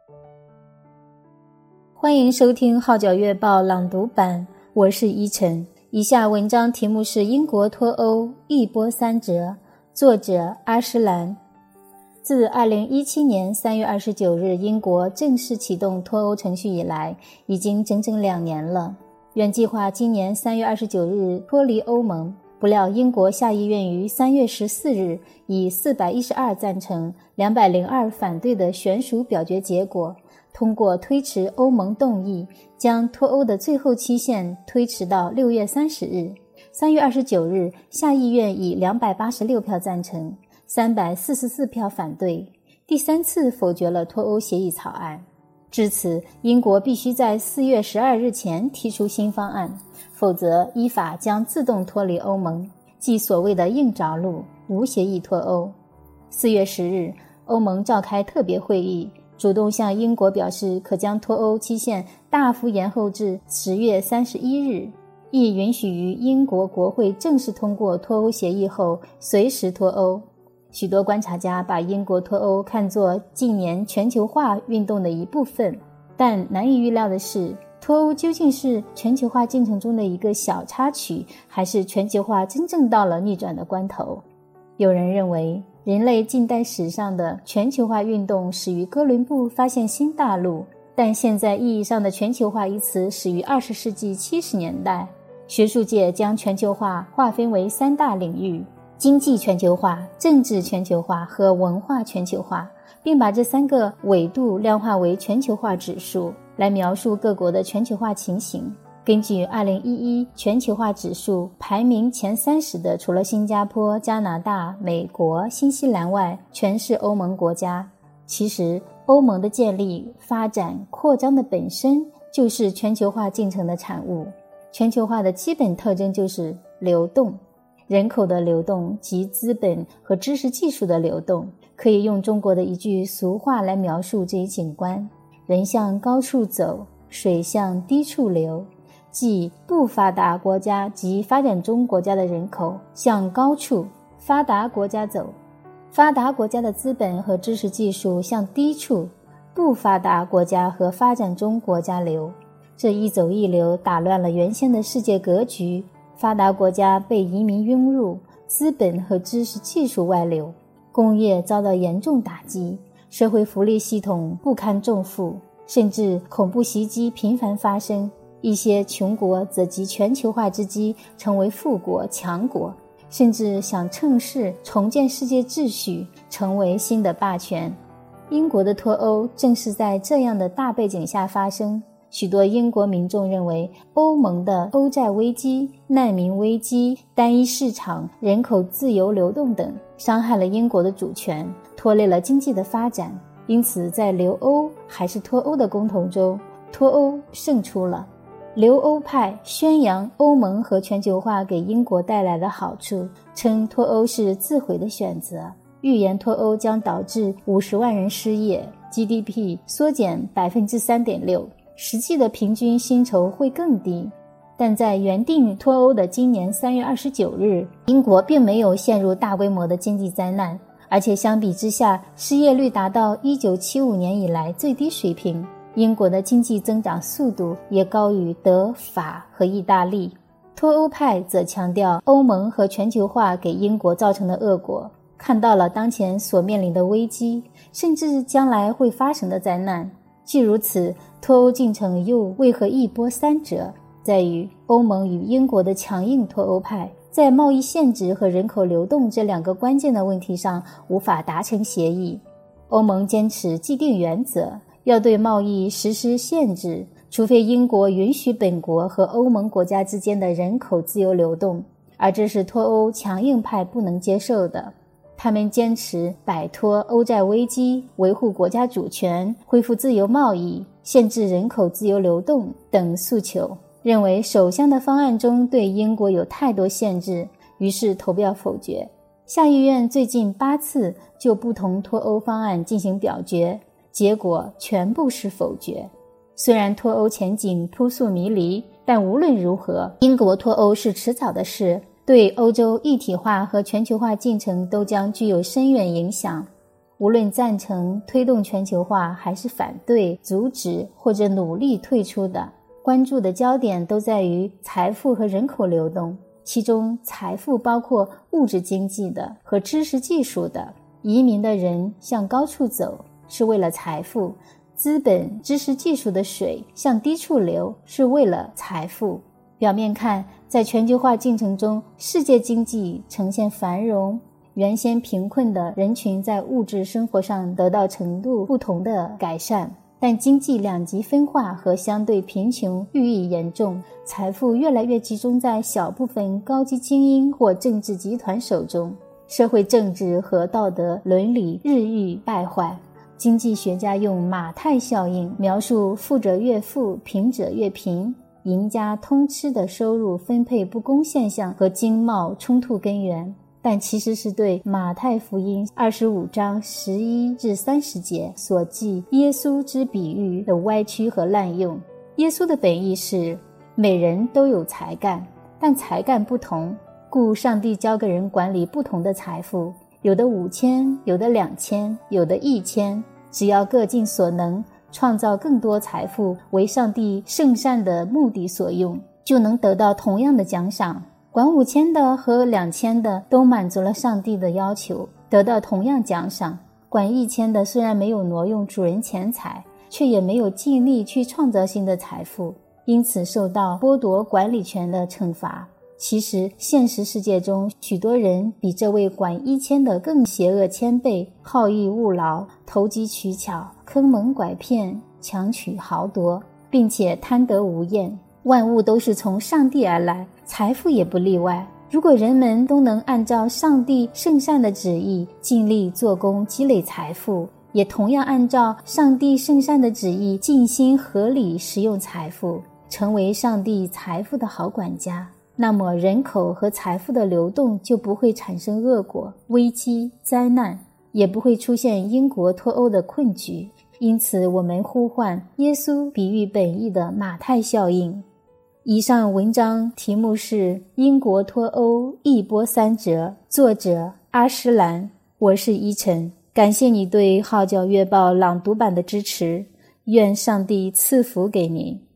欢迎收听号角月报朗读版，我是依晨。以下文章题目是英国脱欧一波三折，作者阿诗兰。自2017年3月29日英国正式启动脱欧程序以来，已经整整2年了。原计划今年3月29日脱离欧盟，不料英国下议院于3月14日以412赞成、202反对的悬殊表决结果，通过推迟欧盟动议，将脱欧的最后期限推迟到6月30日。3月29日，下议院以286票赞成、344票反对，第3次否决了脱欧协议草案。至此，英国必须在4月12日前提出新方案，否则依法将自动脱离欧盟，即所谓的硬着陆，无协议脱欧。4月10日，欧盟召开特别会议，主动向英国表示可将脱欧期限大幅延后至10月31日，亦允许于英国国会正式通过脱欧协议后随时脱欧。许多观察家把英国脱欧看作近年全球化运动的一部分，但难以预料的是，脱欧究竟是全球化进程中的一个小插曲，还是全球化真正到了逆转的关头？有人认为，人类近代史上的全球化运动始于哥伦布发现新大陆，但现在意义上的全球化一词始于20世纪70年代。学术界将全球化划分为3大领域：经济全球化、政治全球化和文化全球化，并把这3个纬度量化为全球化指数，来描述各国的全球化情形。根据2011全球化指数，排名前30的除了新加坡、加拿大、美国、新西兰外，全是欧盟国家。其实，欧盟的建立、发展、扩张的本身就是全球化进程的产物。全球化的基本特征就是流动，人口的流动及资本和知识技术的流动，可以用中国的一句俗话来描述这一景观：人向高处走，水向低处流。即不发达国家及发展中国家的人口向高处，发达国家走；发达国家的资本和知识技术向低处，不发达国家和发展中国家流。这一走一流打乱了原先的世界格局，发达国家被移民涌入，资本和知识技术外流，工业遭到严重打击，社会福利系统不堪重负，甚至恐怖袭击频繁发生。一些穷国则集全球化之机成为富国强国，甚至想趁势重建世界秩序，成为新的霸权。英国的脱欧正是在这样的大背景下发生。许多英国民众认为，欧盟的欧债危机、难民危机、单一市场、人口自由流动等伤害了英国的主权，拖累了经济的发展。因此，在留欧还是脱欧的公投中，脱欧胜出了。留欧派宣扬欧盟和全球化给英国带来的好处，称脱欧是自毁的选择，预言脱欧将导致50万人失业， GDP 缩减 3.6%， 实际的平均薪酬会更低。但在原定脱欧的今年3月29日，英国并没有陷入大规模的经济灾难，而且相比之下，失业率达到1975年以来最低水平。英国的经济增长速度也高于德、法和意大利。脱欧派则强调欧盟和全球化给英国造成的恶果，看到了当前所面临的危机，甚至将来会发生的灾难。既如此，脱欧进程又为何一波三折？在于欧盟与英国的强硬脱欧派在贸易限制和人口流动这2个关键的问题上无法达成协议。欧盟坚持既定原则，要对贸易实施限制，除非英国允许本国和欧盟国家之间的人口自由流动，而这是脱欧强硬派不能接受的。他们坚持摆脱欧债危机，维护国家主权，恢复自由贸易，限制人口自由流动等诉求，认为首相的方案中对英国有太多限制，于是投票否决。下议院最近8次就不同脱欧方案进行表决，结果全部是否决。虽然脱欧前景扑朔迷离，但无论如何，英国脱欧是迟早的事，对欧洲一体化和全球化进程都将具有深远影响。 无论赞成推动全球化，还是反对、阻止或者努力退出的，关注的焦点都在于财富和人口流动，其中财富包括物质经济的和知识技术的。移民的人向高处走是为了财富，资本、知识技术的水向低处流是为了财富。表面看，在全球化进程中，世界经济呈现繁荣，原先贫困的人群在物质生活上得到程度不同的改善，但经济两极分化和相对贫穷日益严重，财富越来越集中在小部分高级精英或政治集团手中，社会政治和道德伦理日益败坏。经济学家用马太效应描述富者越富，贫者越贫，赢家通吃的收入分配不公现象和经贸冲突根源，但其实是对马太福音25章11至30节所记耶稣之比喻的歪曲和滥用。耶稣的本意是每人都有才干，但才干不同，故上帝教个人管理不同的财富，有的5000，有的2000，有的1000，只要各尽所能，创造更多财富为上帝圣善的目的所用，就能得到同样的奖赏。管5000的和2000的都满足了上帝的要求，得到同样奖赏。管1000的虽然没有挪用主人钱财，却也没有尽力去创造新的财富，因此受到剥夺管理权的惩罚。其实现实世界中，许多人比这位管1000的更邪恶千倍，好逸恶劳，投机取巧，坑蒙拐骗，强取豪夺，并且贪得无厌。万物都是从上帝而来，财富也不例外。如果人们都能按照上帝圣善的旨意尽力做工积累财富，也同样按照上帝圣善的旨意尽心合理使用财富，成为上帝财富的好管家，那么人口和财富的流动就不会产生恶果、危机、灾难，也不会出现英国脱欧的困局。因此我们呼唤耶稣比喻本意的马太效应。以上文章题目是英国脱欧一波三折，作者阿诗兰。我是依晨，感谢你对号角月报朗读版的支持，愿上帝赐福给您。